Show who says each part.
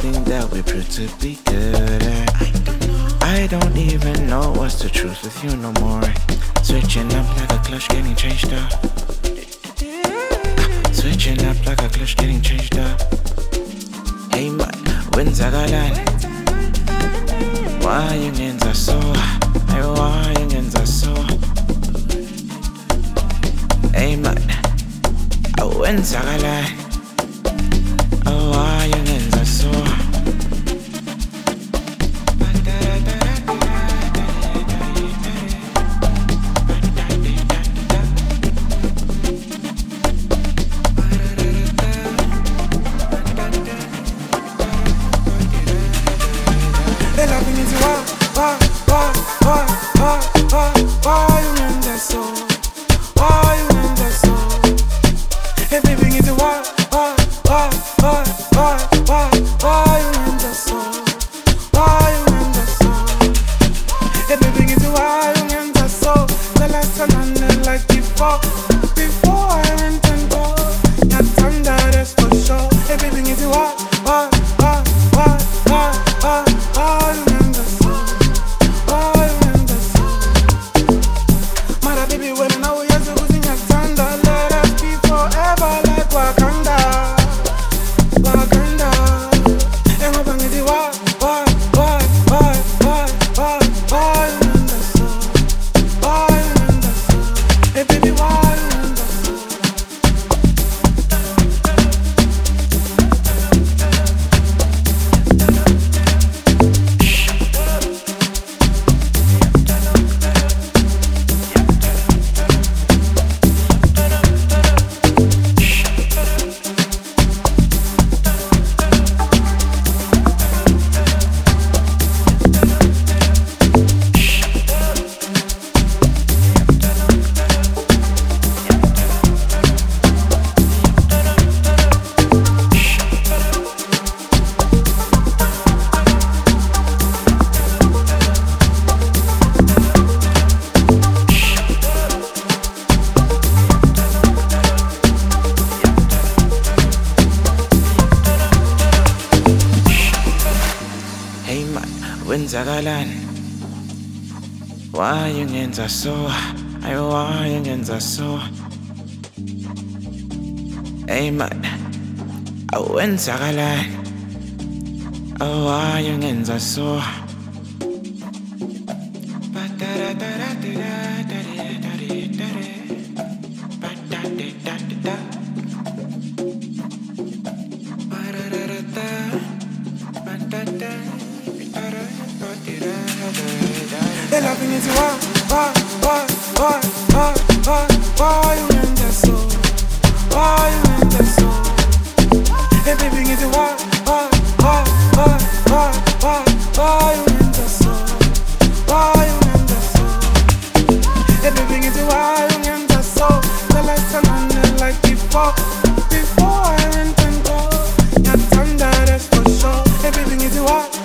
Speaker 1: something that we prove to be good at. I don't even know what's the truth with you no more. Switching up like a clutch, getting changed up. Switching up like a clutch, getting changed up. Hey man, wenzakalani? Why ungenza so? Hey, why ungenza so? Hey man, wenzakalani? Oh, why ungenza so?
Speaker 2: Why you in that soul? Why you in that soul? Hey baby, it's why you in that soul? Why you in that soul? Hey baby, it's why you in that soul? The last time I knew like before I went and go. That time that is for sure. Hey baby, it's why you in that soul? Why you in that soul? Mara baby, when I know you're so good in your thunder, let us be forever like Wakanda. Wakanda. And I'm banging the why you in that soul? Why you in that soul? Hey baby, why you in that soul?
Speaker 1: Hey man, wenzakalani? Why ungenza so? Ay, why ungenza so? Hey man, wenzakalani? Oh, why ungenza so?
Speaker 2: Hey, loving is why you in that soul? Why you in that soul? Hey, baby, is why you in that soul? Why you in that soul? Hey, baby, is why you in that soul? The last time I knew like before I went and go. That time that is for sure. Hey, baby, is why